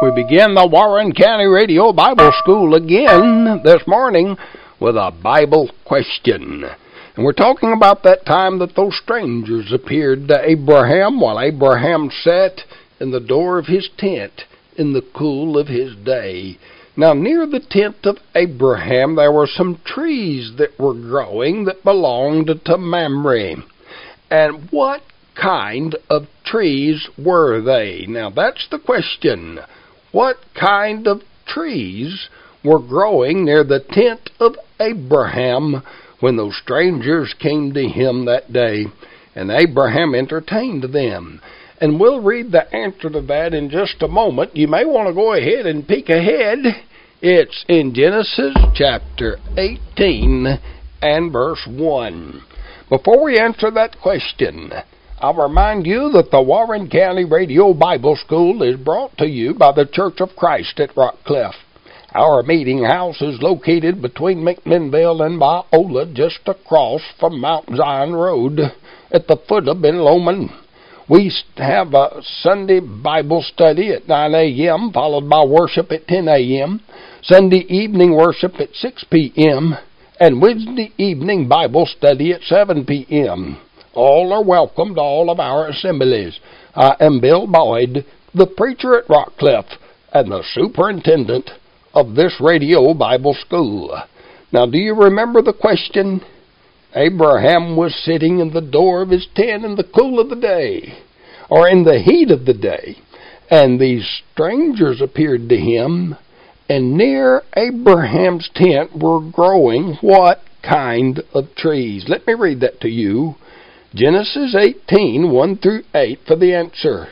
We begin the Warren County Radio Bible School again this morning with a Bible question. And we're talking about that time that those strangers appeared to Abraham while Abraham sat in the door of his tent in the cool of his day. Now, near the tent of Abraham, there were some trees that were growing that belonged to Mamre. And what kind of trees were they? Now, that's the question. What kind of trees were growing near the tent of Abraham when those strangers came to him that day? And Abraham entertained them. And we'll read the answer to that in just a moment. You may want to go ahead and peek ahead. It's in Genesis chapter 18 and verse 1. Before we answer that question, I'll remind you that the Warren County Radio Bible School is brought to you by the Church of Christ at Rockcliff. Our meeting house is located between McMinnville and Biola, just across from Mount Zion Road at the foot of Ben Lomond. We have a Sunday Bible study at 9 a.m., followed by worship at 10 a.m., Sunday evening worship at 6 p.m., and Wednesday evening Bible study at 7 p.m. All are welcome to all of our assemblies. I am Bill Boyd, the preacher at Rockcliff and the superintendent of this radio Bible school. Now, do you remember the question? Abraham was sitting in the door of his tent in the cool of the day, or in the heat of the day, and these strangers appeared to him, and near Abraham's tent were growing what kind of trees? Let me read that to you. Genesis 18, 1 through 8 for the answer.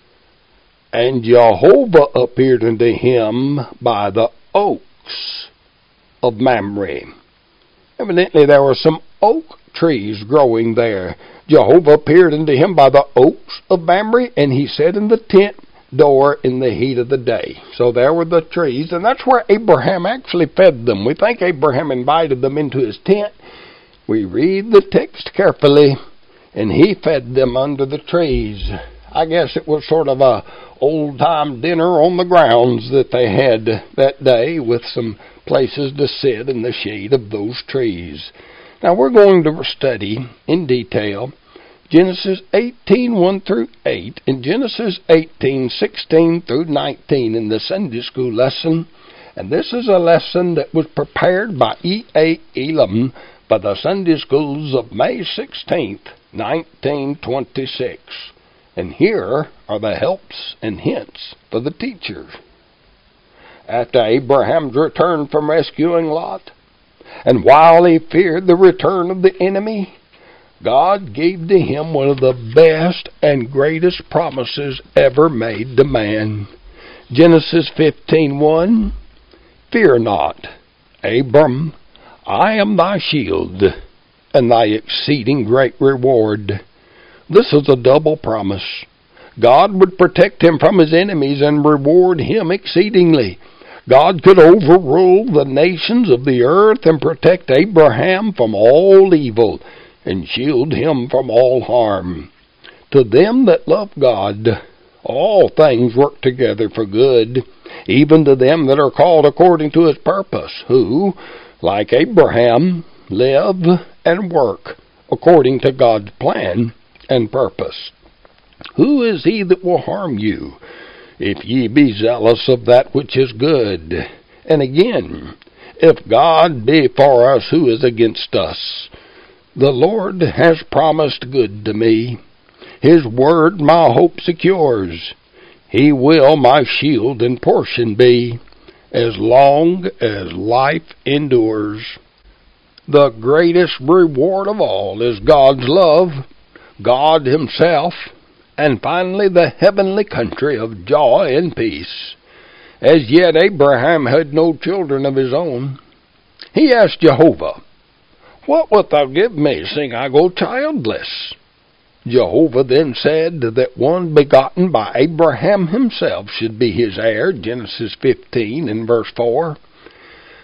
And Jehovah appeared unto him by the oaks of Mamre. Evidently there were some oak trees growing there. Jehovah appeared unto him by the oaks of Mamre, and he sat in the tent door in the heat of the day. So there were the trees, and that's where Abraham actually fed them. We think Abraham invited them into his tent. We read the text carefully. And he fed them under the trees. I guess it was sort of a old-time dinner on the grounds that they had that day with some places to sit in the shade of those trees. Now we're going to study in detail Genesis 18, 1 through 8, and Genesis 18, 16 through 19 in the Sunday school lesson. And this is a lesson that was prepared by E.A. Elam by the Sunday schools of May 16th, 1926. And here are the helps and hints for the teachers. After Abraham's return from rescuing Lot, and while he feared the return of the enemy, God gave to him one of the best and greatest promises ever made to man. Genesis 15:1, Fear not, Abram, I am thy shield, and thy exceeding great reward. This is a double promise. God would protect him from his enemies and reward him exceedingly. God could overrule the nations of the earth and protect Abraham from all evil and shield him from all harm. To them that love God, all things work together for good, even to them that are called according to his purpose, who, like Abraham, live and work according to God's plan and purpose. Who is he that will harm you, if ye be zealous of that which is good? And again, if God be for us, who is against us? The Lord has promised good to me. His word my hope secures. He will my shield and portion be, as long as life endures. The greatest reward of all is God's love, God himself, and finally the heavenly country of joy and peace. As yet Abraham had no children of his own. He asked Jehovah, What wilt thou give me, seeing I go childless? Jehovah then said that one begotten by Abraham himself should be his heir, Genesis 15 and verse 4.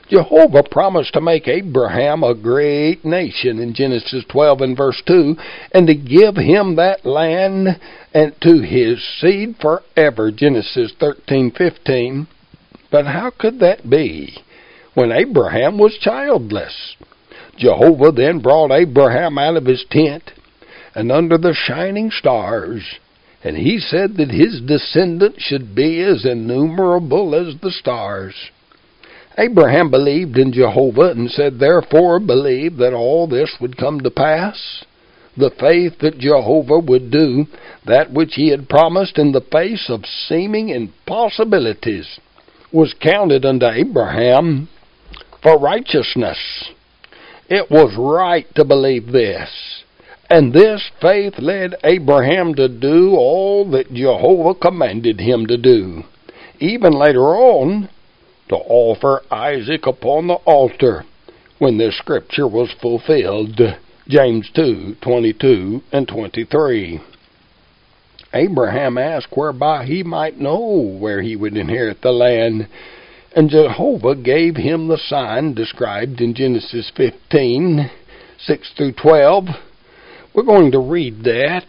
Jehovah promised to make Abraham a great nation in Genesis 12 and verse 2, and to give him that land and to his seed forever, Genesis 13:15. But how could that be when Abraham was childless? Jehovah then brought Abraham out of his tent and under the shining stars, and he said that his descendants should be as innumerable as the stars. Abraham believed in Jehovah and said, therefore, believe that all this would come to pass. The faith that Jehovah would do that which he had promised in the face of seeming impossibilities was counted unto Abraham for righteousness. It was right to believe this. And this faith led Abraham to do all that Jehovah commanded him to do. Even later on, to offer Isaac upon the altar when this scripture was fulfilled. James 2:22 and 23. Abraham asked whereby he might know where he would inherit the land, and Jehovah gave him the sign described in Genesis 15:6 through 12. We're going to read that.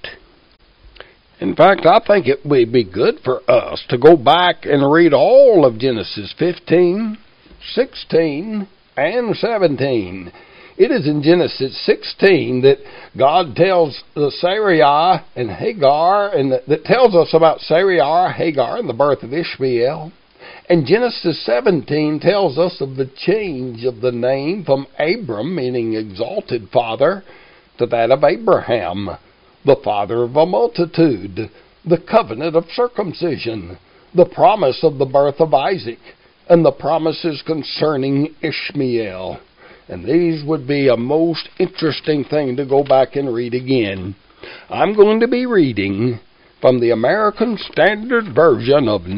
In fact, I think it would be good for us to go back and read all of Genesis 15, 16, and 17. It is in Genesis 16 that God tells Sarai and Hagar, and that tells us about Sarai, Hagar, and the birth of Ishmael. And Genesis 17 tells us of the change of the name from Abram, meaning exalted father, to that of Abraham, the father of a multitude, the covenant of circumcision, the promise of the birth of Isaac, and the promises concerning Ishmael. And these would be a most interesting thing to go back and read again. I'm going to be reading from the American Standard Version of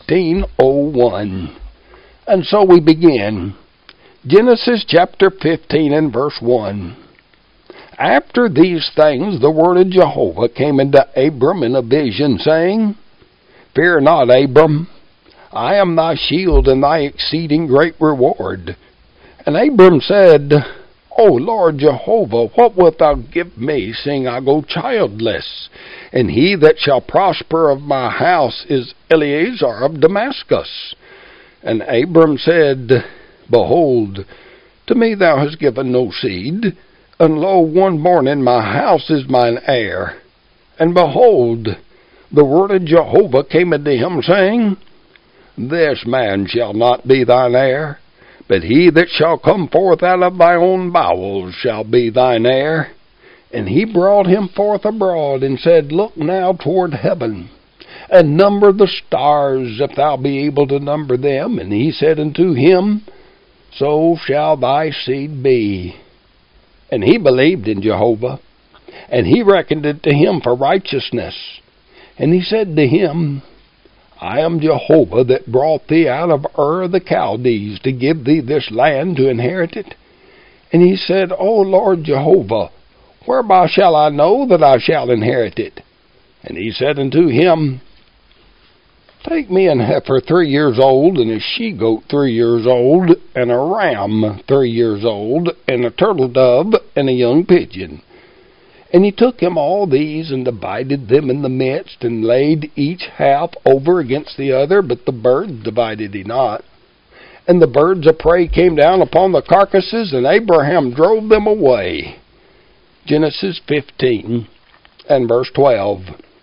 1901. And so we begin. Genesis chapter 15 and verse 1. After these things, the word of Jehovah came into Abram in a vision, saying, Fear not, Abram, I am thy shield and thy exceeding great reward. And Abram said, O Lord Jehovah, what wilt thou give me, seeing I go childless? And he that shall prosper of my house is Eliezer of Damascus. And Abram said, Behold, to me thou hast given no seed, and lo, one born in my house is mine heir. And behold, the word of Jehovah came unto him, saying, This man shall not be thine heir, but he that shall come forth out of thy own bowels shall be thine heir. And he brought him forth abroad, and said, Look now toward heaven, and number the stars, if thou be able to number them. And he said unto him, So shall thy seed be. And he believed in Jehovah, and he reckoned it to him for righteousness. And he said to him, I am Jehovah that brought thee out of Ur of the Chaldees to give thee this land to inherit it. And he said, O Lord Jehovah, whereby shall I know that I shall inherit it? And he said unto him, Take me an heifer 3 years old, and a she-goat 3 years old, and a ram 3 years old, and a turtle dove, and a young pigeon. And he took him all these, and divided them in the midst, and laid each half over against the other, but the birds divided he not. And the birds of prey came down upon the carcasses, and Abraham drove them away. Genesis 15 and verse 12.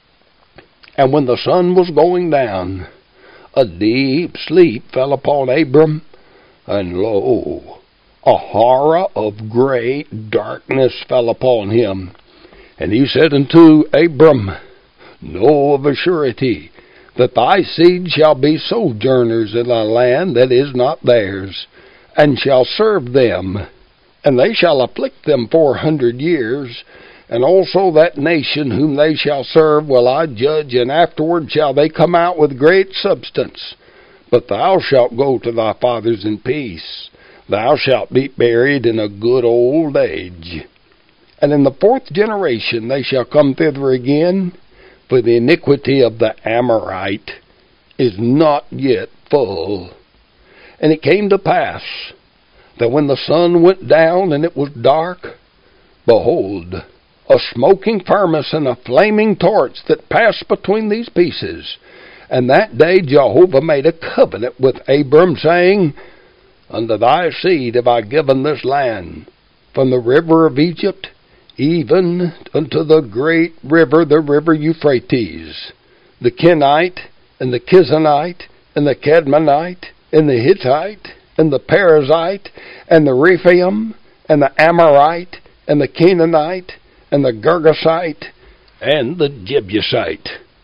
And when the sun was going down, a deep sleep fell upon Abram, and lo, a horror of great darkness fell upon him. And he said unto Abram, Know of a surety that thy seed shall be sojourners in a land that is not theirs, and shall serve them, and they shall afflict them 400 years, and also that nation whom they shall serve will I judge, and afterward shall they come out with great substance. But thou shalt go to thy fathers in peace. Thou shalt be buried in a good old age. And in the 4th generation they shall come thither again, for the iniquity of the Amorite is not yet full. And it came to pass, that when the sun went down and it was dark, behold, a smoking furnace and a flaming torch that passed between these pieces. And that day Jehovah made a covenant with Abram, saying, Unto thy seed have I given this land, from the river of Egypt, even unto the great river, the river Euphrates, the Kenite, and the Kizanite, and the Cadmonite, and the Hittite, and the Perizzite, and the Rephaim, and the Amorite, and the Canaanite, and the Girgashite, and the Jebusite.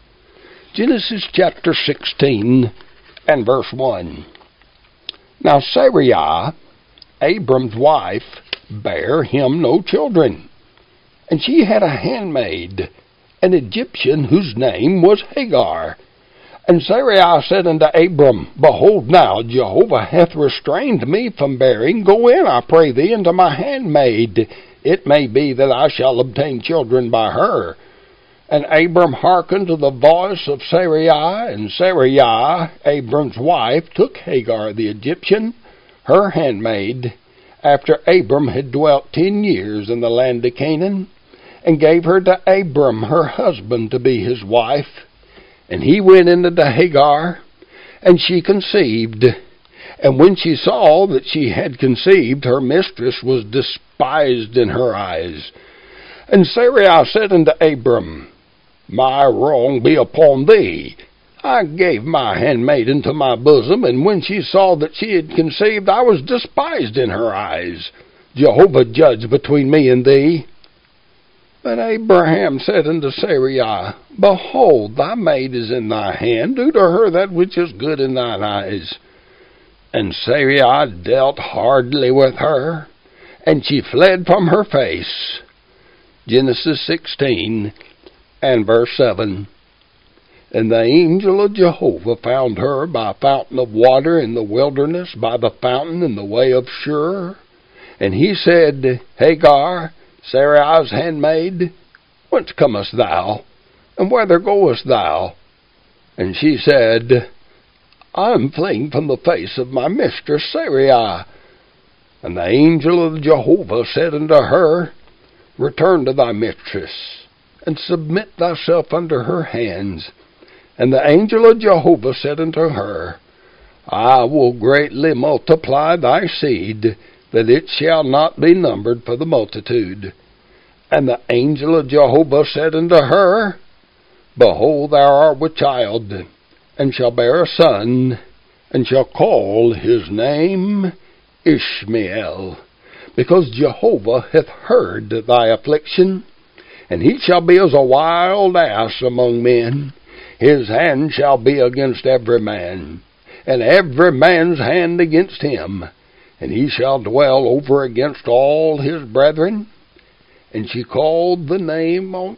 Genesis chapter 16 and verse 1. Now Sarai, Abram's wife, bare him no children, and she had a handmaid, an Egyptian, whose name was Hagar. And Sarai said unto Abram, Behold now, Jehovah hath restrained me from bearing. Go in, I pray thee, unto my handmaid. It may be that I shall obtain children by her. And Abram hearkened to the voice of Sarai, and Sarai, Abram's wife, took Hagar the Egyptian, her handmaid, after Abram had dwelt 10 years in the land of Canaan, and gave her to Abram her husband to be his wife. And he went into Hagar, and she conceived. And when she saw that she had conceived, her mistress was despised in her eyes. And Sarai said unto Abram, My wrong be upon thee. I gave my handmaid into my bosom, and when she saw that she had conceived, I was despised in her eyes. Jehovah judge between me and thee. But Abraham said unto Sarai, Behold, thy maid is in thy hand. Do to her that which is good in thine eyes. And Sarai dealt hardly with her, and she fled from her face. Genesis 16 and verse 7. And the angel of Jehovah found her by a fountain of water in the wilderness, by the fountain in the way of Shur. And he said, Hagar, Sarai's handmaid, whence comest thou, and whither goest thou? And she said, I am fleeing from the face of my mistress Sarai. And the angel of Jehovah said unto her, Return to thy mistress, and submit thyself under her hands. And the angel of Jehovah said unto her, I will greatly multiply thy seed, that it shall not be numbered for the multitude. And the angel of Jehovah said unto her, Behold, thou art with child, and shall bear a son, and shall call his name Ishmael, because Jehovah hath heard thy affliction. And he shall be as a wild ass among men. His hand shall be against every man, and every man's hand against him. And he shall dwell over against all his brethren. And she called the name of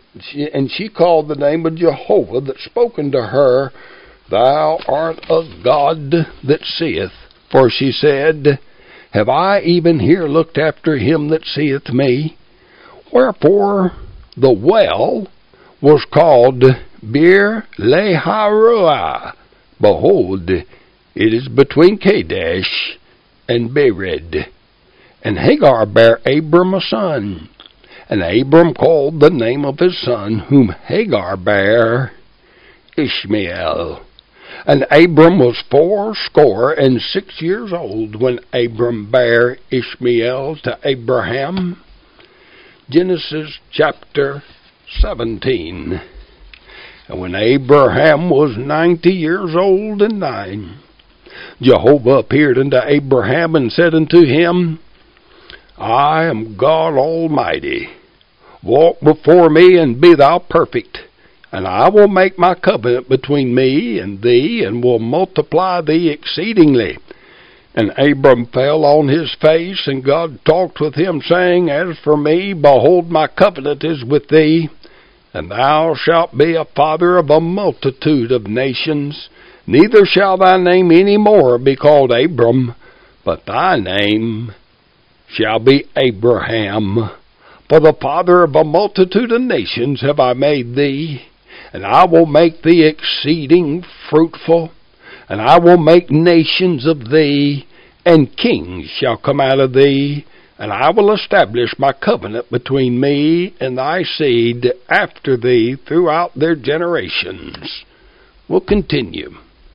Jehovah that spoke unto her, Thou art a God that seeth. For she said, Have I even here looked after him that seeth me? Wherefore the well was called Beer Laharoah. Behold, it is between Kadesh and Bered. And Hagar bare Abram a son. And Abram called the name of his son, whom Hagar bare, Ishmael. And Abram was 86 years old when Abram bare Ishmael to Abraham. Genesis chapter 17. And when Abraham was 90 years old and 9, Jehovah appeared unto Abraham and said unto him, I am God Almighty. Walk before me and be thou perfect, and I will make my covenant between me and thee, and will multiply thee exceedingly. And Abram fell on his face, and God talked with him, saying, As for me, behold, my covenant is with thee, and thou shalt be a father of a multitude of nations. Neither shall thy name any more be called Abram, but thy name shall be Abraham. For the father of a multitude of nations have I made thee, and I will make thee exceeding fruitful, and I will make nations of thee, and kings shall come out of thee, and I will establish my covenant between me and thy seed after thee throughout their generations. We'll continue.